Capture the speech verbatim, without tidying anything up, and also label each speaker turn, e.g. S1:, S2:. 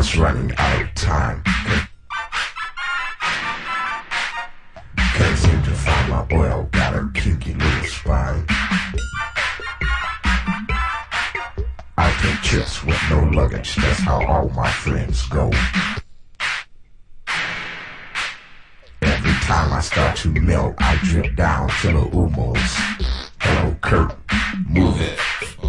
S1: just running out of time. Can't seem to find my oil, got a kinky little spine. I take trips with no luggage, that's how all my friends go. Every time I start to melt, I drip down to the umos. Hello, Kurt, move it.